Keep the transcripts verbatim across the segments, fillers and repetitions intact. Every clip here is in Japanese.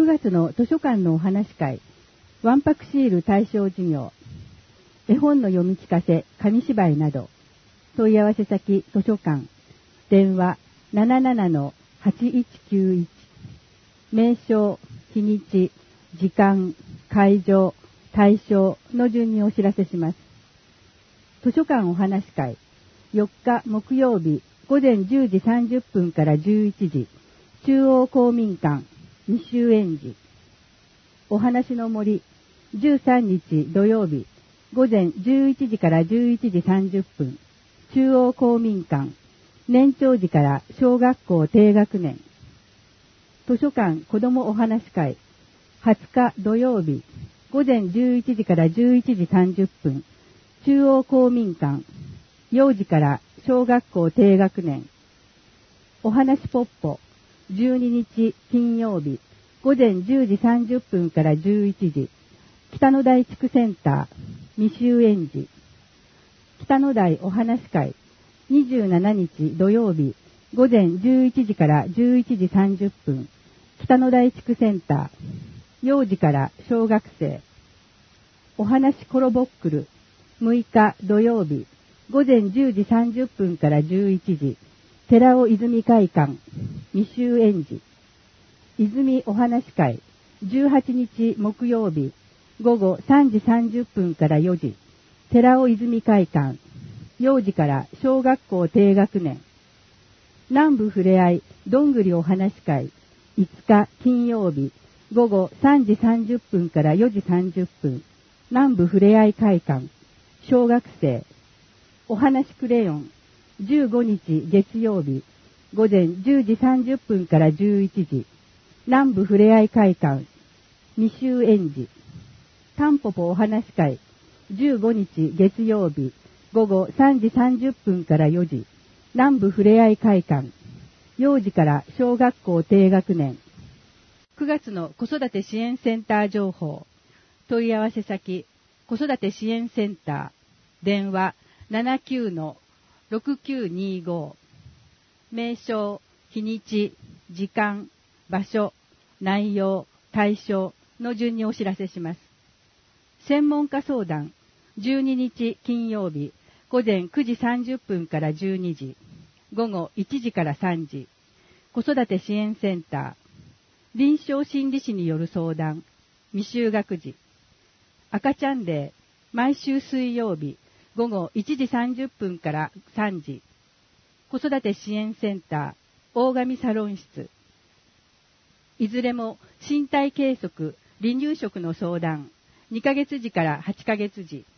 くがつの図書館のお話会、わんぱくシール対象授業、絵本の読み聞かせ、紙芝居など、問い合わせ先図書館、電話 ななななのはちいちきゅういち、名称、日にち、時間、会場、対象の順にお知らせします。図書館お話会、よっか木曜日午前じゅうじさんじゅっぷんからじゅういちじ、中央公民館、未就園児。お話の森、じゅうさんにち土曜日、午前じゅういちじからじゅういちじさんじゅっぷん、中央公民館、年長児から小学校低学年。図書館子どもお話会、はつか土曜日、午前じゅういちじからじゅういちじさんじゅっぷん、中央公民館、幼児から小学校低学年。お話ポッポ、じゅうににち金曜日、午前じゅうじさんじゅっぷんからじゅういちじ、北野台地区センター、未就園児。北野台お話会、にじゅうしちにち土曜日、午前じゅういちじからじゅういちじさんじゅっぷん、北野台地区センター、幼児から小学生。お話コロボックル、むいか土曜日、午前じゅうじさんじゅっぷんからじゅういちじ、寺尾泉会館、未就園児。泉お話会、じゅうはちにち木曜日、午後さんじさんじゅっぷんからよじ、寺尾泉会館、幼児から小学校低学年。南部ふれあいどんぐりお話会、いつか金曜日、午後さんじさんじゅっぷんからよじさんじゅっぷん、南部ふれあい会館、小学生。お話クレヨン、じゅうごにち月曜日、午前じゅうじさんじゅっぷんからじゅういちじ、南部ふれあい会館、未就園児。タンポポお話会、じゅうごにち月曜日、午後さんじさんじゅっぷんからよじ、南部ふれあい会館、幼児から小学校低学年。くがつの子育て支援センター情報。問い合わせ先、子育て支援センター、電話 ななきゅうのろくきゅうにご、名称、日にち、時間、場所、内容、対象の順にお知らせします。専門家相談、じゅうににち金曜日、午前くじさんじゅっぷんからじゅうにじ、午後いちじからさんじ、子育て支援センター、臨床心理士による相談、未就学児。赤ちゃんデー、毎週水曜日、午後いちじさんじゅっぷんからさんじ、子育て支援センター、大神サロン室。いずれも身体計測、離乳食の相談、にかげつじからはちかげつじ。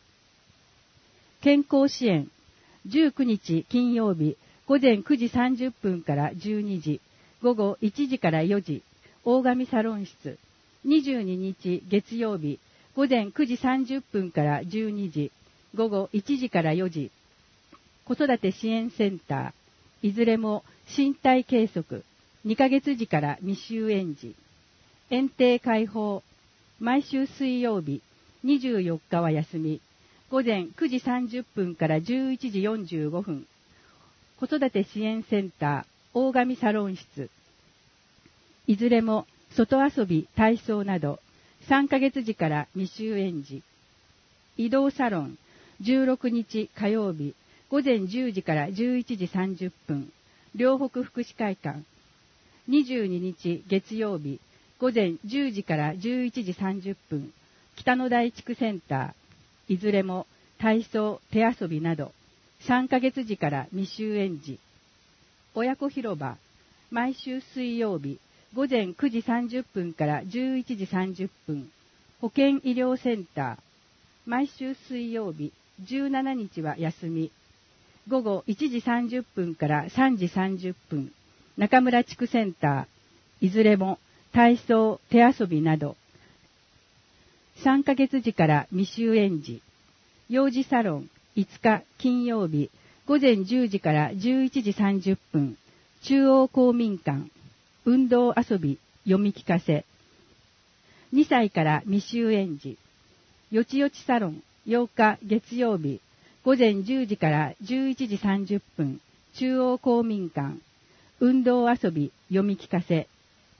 健康支援、じゅうくにち金曜日、午前くじさんじゅっぷんからじゅうにじ、午後いちじからよじ、大神サロン室。にじゅうににち月曜日、午前くじさんじゅっぷんからじゅうにじ、午後いちじからよじ、子育て支援センター、いずれも身体計測、にかげつじから未就園児。園庭開放、毎週水曜日、にじゅうよっかは休み、午前くじさんじゅっぷんからじゅういちじよんじゅうごふん、子育て支援センター、大神サロン室。いずれも外遊び、体操など、さんかげつじから未就園児。移動サロン、じゅうろくにち火曜日、午前じゅうじからじゅういちじさんじゅっぷん、両北福祉会館。にじゅうににち月曜日、午前じゅうじからじゅういちじさんじゅっぷん、北野台地区センター。いずれも体操、手遊びなど、さんかげつじから未就園児。親子広場、毎週水曜日、午前くじさんじゅっぷんからじゅういちじさんじゅっぷん、保健医療センター。毎週水曜日、じゅうしちにちは休み。午後いちじさんじゅっぷんからさんじさんじゅっぷん、中村地区センター。いずれも体操、手遊びなど、さんかげつじから未就園児。幼児サロン、いつか金曜日、午前じゅうじからじゅういちじさんじゅっぷん、中央公民館。運動遊び、読み聞かせ。にさいから未就園児。よちよちサロン、ようか月曜日、午前じゅうじからじゅういちじさんじゅっぷん、中央公民館。運動遊び、読み聞かせ。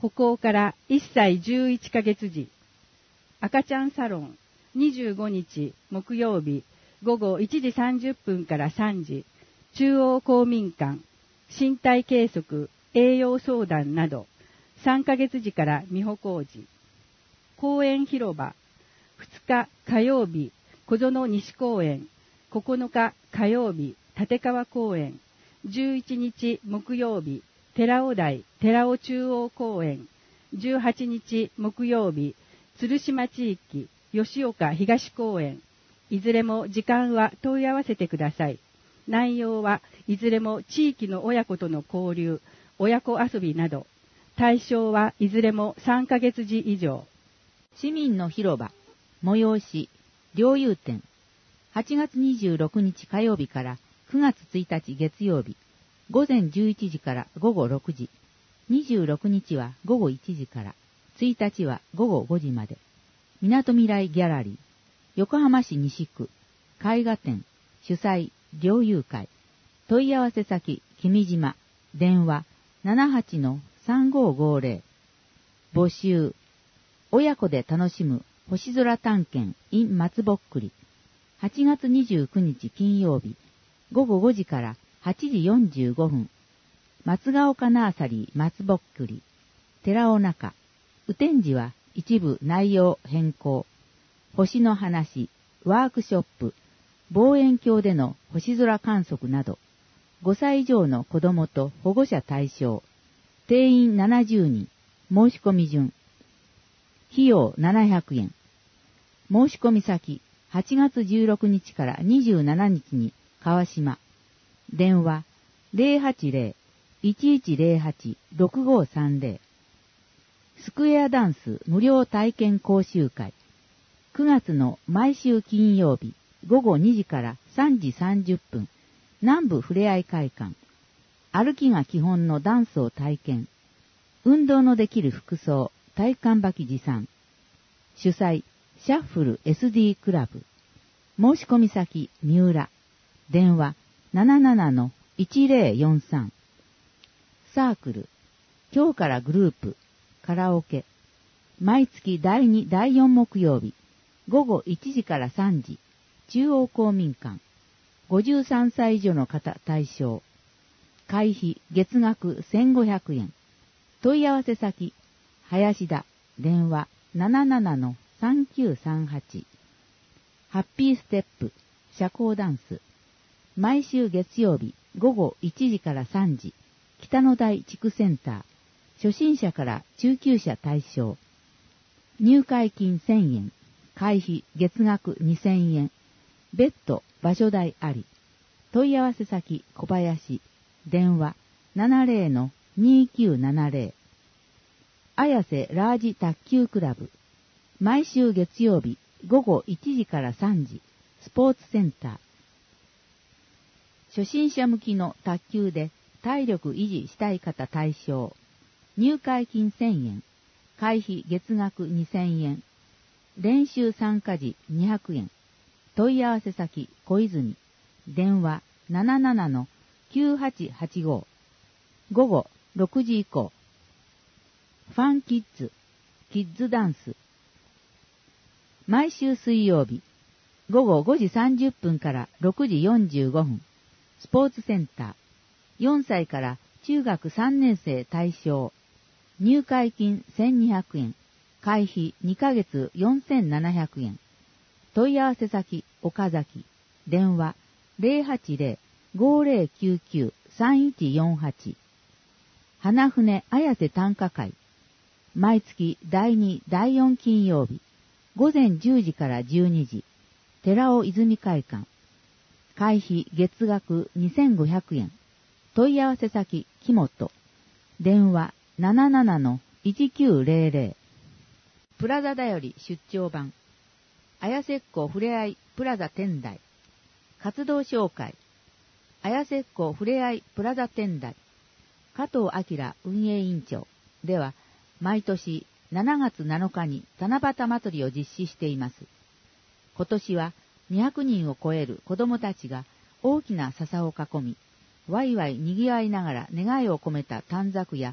歩行からいっさいじゅういっかげつ時、赤ちゃんサロンにじゅうごにち木曜日午後いちじさんじゅっぷんからさんじ、中央公民館、身体計測、栄養相談など、さんかげつ時から美保工事、公園広場、ふつか火曜日、小園西公園、ここのか火曜日、立川公園、じゅういちにち木曜日、寺尾台、寺尾中央公園、じゅうはちにち木曜日、鶴島地域、吉岡東公園、いずれも時間は問い合わせてください。内容はいずれも地域の親子との交流、親子遊びなど、対象はいずれもさんかげつ時以上。 市民の広場、催し、猟友展、はちがつにじゅうろくにち火曜日からくがつついたち月曜日、ごぜんじゅういちじからごごろくじ、にじゅうろくにちはごごいちじから、ついたちはごごごじまで、みなとみらいギャラリー、横浜市西区、絵画展、主催、猟友会、問い合わせ先、君島、電話、ななはちのさんごごぜろ、募集、親子で楽しむ星空探検 in 松ぼっくり、はちがつにじゅうくにち金曜日、ごごごじからはちじよんじゅうごふん、松ヶ丘ナーサリー松ぼっくり、寺尾中、雨天時は一部内容変更、星の話、ワークショップ、望遠鏡での星空観測など、ごさい以上の子供と保護者対象、定員ななじゅうにん、申し込み順、費用ななひゃくえん、申し込み先、はちがつじゅうろくにちからにじゅうしちにちに川島、電話 ゼロはちゼロ いちいちゼロはち ろくごさんゼロ、スクエアダンス無料体験講習会、くがつの毎週金曜日、ごごにじからさんじさんじゅっぷん、南部ふれあい会館、歩きが基本のダンスを体験、運動のできる服装、体幹履き持参、主催、シャッフル エスディー クラブ、申し込み先、三浦、電話 ななななのいちゼロよんさん、サークル、今日からグループ、カラオケ、毎月だいに、だいよん木曜日、ごごいちじからさんじ、中央公民館、ごじゅうさんさい以上の方対象、会費月額せんごひゃくえん、問い合わせ先、林田、電話 ななななのさんきゅうさんはち、ハッピーステップ、社交ダンス、毎週月曜日ごごいちじからさんじ、北野台地区センター、初心者から中級者対象、入会金せんえん、会費月額にせんえん、別途場所代あり、問い合わせ先小林、電話 ななゼロのにきゅうななゼロ、綾瀬ラージ卓球クラブ、毎週月曜日ごごいちじからさんじ、スポーツセンター、初心者向きの卓球で体力維持したい方対象、入会金せんえん、会費月額にせんえん、練習参加時にひゃくえん、問い合わせ先小泉、電話 ななななのきゅうはちはちご、午後ろくじ以降、ファンキッズ、キッズダンス、毎週水曜日、ごごごじさんじゅっぷんからろくじよんじゅうごふん、スポーツセンター、よんさいから中学さんねん生対象、入会金せんにひゃくえん、会費にかげつよんせんななひゃくえん、問い合わせ先岡崎、電話 ゼロはちゼロ ごゼロきゅうきゅう さんいちよんはち、花船綾瀬短歌会、毎月だいに、だいよん金曜日、ごぜんじゅうじからじゅうにじ、寺尾泉会館、会費月額にせんごひゃくえん、問い合わせ先木本、電話 ななななのいちきゅうゼロゼロ、プラザだより出張版、綾瀬っ子ふれあいプラザ天台、活動紹介、綾瀬っ子ふれあいプラザ天台、加藤明運営委員長では、毎年しちがつなのかに七夕祭りを実施しています。今年はにひゃくにんを超える子供たちが大きな笹を囲み、ワイワイ賑わいながら願いを込めた短冊や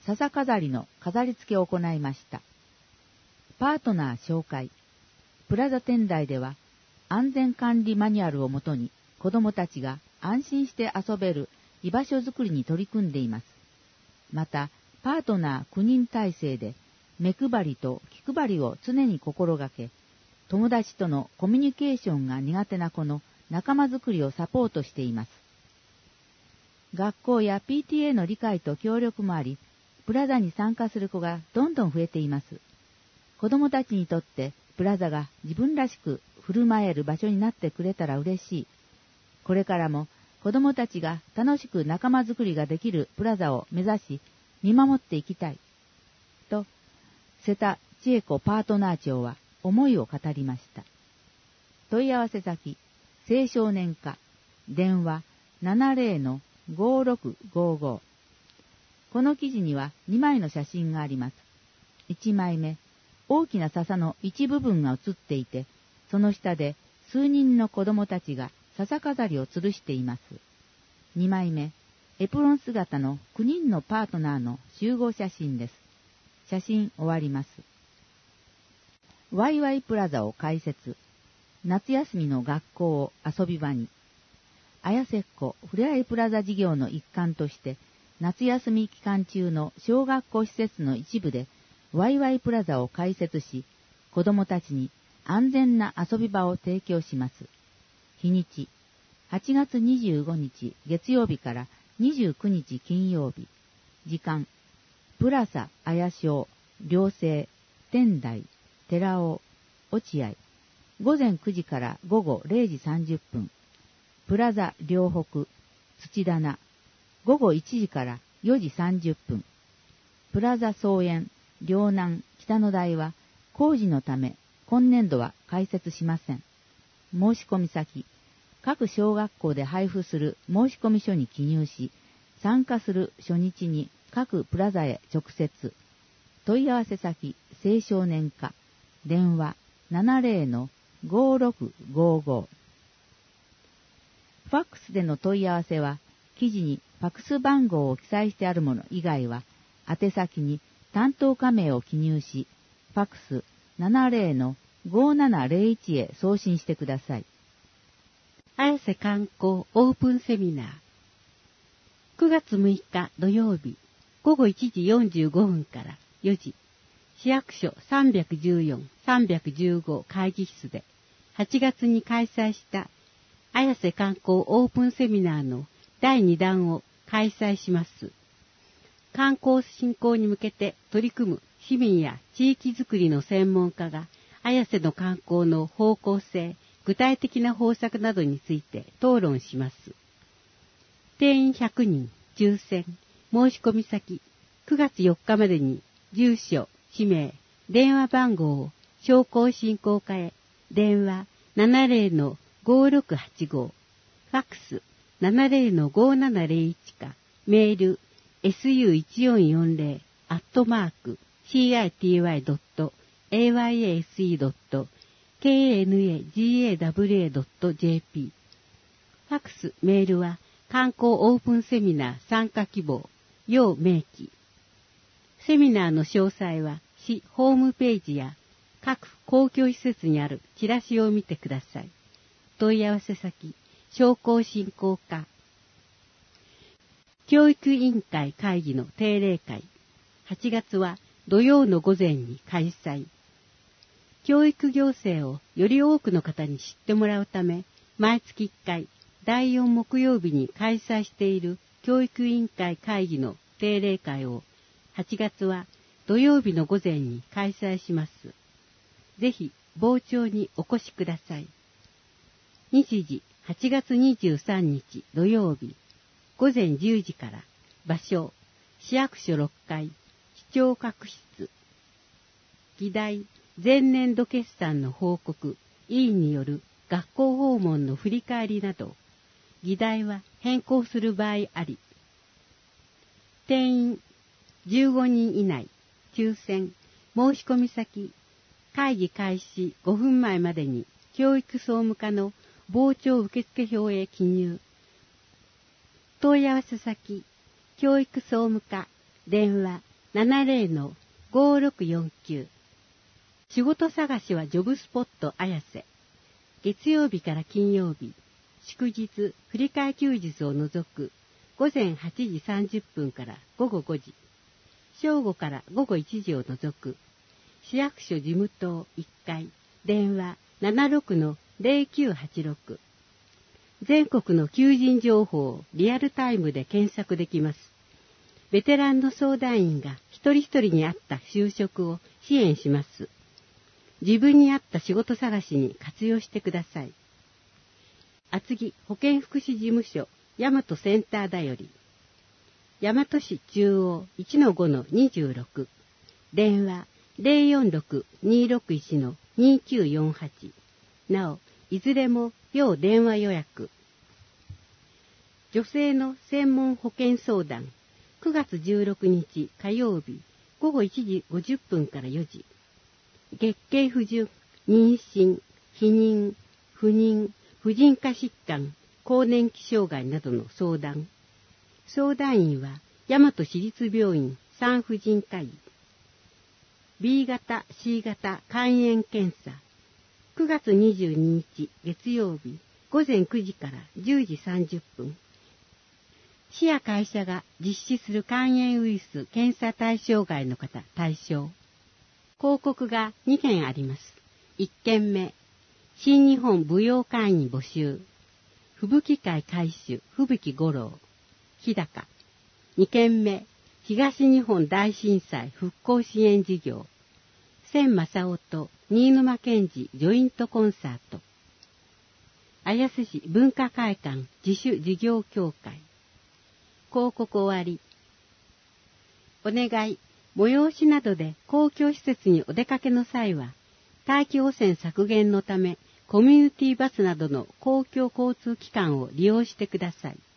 笹飾りの飾り付けを行いました。パートナー紹介。プラザ天台では安全管理マニュアルをもとに子供たちが安心して遊べる居場所づくりに取り組んでいます。また、パートナーきゅうにん体制で目配りと気配りを常に心がけ、友達とのコミュニケーションが苦手な子の仲間づくりをサポートしています。学校や ピーティーエー の理解と協力もあり、プラザに参加する子がどんどん増えています。子供たちにとってプラザが自分らしく振る舞える場所になってくれたら嬉しい。これからも子供たちが楽しく仲間づくりができるプラザを目指し見守っていきたい。と、瀬田千恵子パートナー長は思いを語りました。問い合わせ先、青少年課、電話 ななぜろのごろくごご。この記事にはにまいの写真があります。いちまいめ、大きな笹の一部分が写っていて、その下で数人の子供たちが笹飾りを吊るしています。にまいめ、エプロン姿のきゅうにんのパートナーの集合写真です。写真終わります。ワイワイプラザを開設。夏休みの学校を遊び場に。綾瀬っ子ふれあいプラザ事業の一環として、夏休み期間中の小学校施設の一部でワイワイプラザを開設し、子どもたちに安全な遊び場を提供します。日にち、はちがつにじゅうごにち月曜日からにじゅうくにち金曜日。時間、プラザ綾小、寮生、天台、寺尾、落合。午前くじから午後れいじさんじゅっぷん。プラザ両北、土棚。午後いちじからよじさんじゅっぷん。プラザ草園、両南、北の台は工事のため今年度は開設しません。申し込み先、各小学校で配布する申し込み書に記入し、参加する初日に各プラザへ直接。問い合わせ先、青少年課、電話 ななぜろのごろくごご。ファックスでの問い合わせは、記事にファックス番号を記載してあるもの以外は、宛先に担当課名を記入し、ファックス ななぜろのごななぜろいち へ送信してください。 綾瀬観光オープンセミナー。くがつむいか土曜日、ごごいちじよんじゅうごふんからよじ、市役所さんびゃくじゅうよん、さんびゃくじゅうご会議室で、はちがつに開催した綾瀬観光オープンセミナーのだいにだんを開催します。観光振興に向けて取り組む市民や地域づくりの専門家が、綾瀬の観光の方向性、具体的な方策などについて討論します。定員ひゃくにん、抽選、申し込み先、くがつよっかまでに住所、氏名、電話番号を商工振興課へ、電話 ななぜろのごろくはちご、ファックス ななぜろのごななぜろいち か、メール エスユーいちよんよんぜろ アットマーク シーアイティーワイドットエーワイエーエスイードットケーエヌエージーエーダブリューエードットジェーピー。ファックス、メールは観光オープンセミナー参加希望、要明記。セミナーの詳細は市ホームページや各公共施設にあるチラシを見てください。問い合わせ先、商工振興課。教育委員会会議の定例会。はちがつは土曜の午前に開催。教育行政をより多くの方に知ってもらうため、毎月いっかい、だいよん木曜日に開催している教育委員会会議の定例会を、はちがつは土曜日の午前に開催します。ぜひ、傍聴にお越しください。日時、はちがつにじゅうさんにち土曜日、午前じゅうじから、場所、市役所ろっかい、市長閣室。議題、前年度決算の報告、委員による学校訪問の振り返りなど、議題は変更する場合あり。定員じゅうごにん以内、抽選、申し込み先、会議開始ごふんまえまでに教育総務課の傍聴受付票へ記入。問い合わせ先、教育総務課、電話ななゼロのごろくよんきゅう。仕事探しはジョブスポット綾瀬。月曜日から金曜日、祝日、振り替え休日を除く午前はちじさんじゅっぷんから午後ごじ、正午から午後いちじを除く市役所事務棟いっかい、電話 ななろくのゼロきゅうはちろく。全国の求人情報をリアルタイムで検索できます。ベテランの相談員が一人一人に合った就職を支援します。自分に合った仕事探しに活用してください。厚木保健福祉事務所大和センターだより。大和市中央 いちのごのにじゅうろく。電話 ゼロよんろくにろくいちのにきゅうよんはち。なお、いずれも要電話予約。女性の専門保健相談。くがつじゅうろくにち火曜日ごごいちじごじゅっぷんからよじ。月経不順、妊娠、避妊、不妊、婦人科疾患、更年期障害などの相談。相談員は大和市立病院産婦人科医。B 型、C 型肝炎検査。くがつにじゅうににち月曜日ごぜんくじからじゅうじさんじゅっぷん。市や会社が実施する肝炎ウイルス検査対象外の方対象。広告がにけんあります。いっけんめ、新日本舞踊会員募集。吹雪会会主、吹雪五郎。日高。にけんめ、東日本大震災復興支援事業。千正夫と新沼健治ジョイントコンサート。綾瀬市文化会館自主事業協会。広告終わり。お願い。催しなどで公共施設にお出かけの際は、大気汚染削減のため、コミュニティバスなどの公共交通機関を利用してください。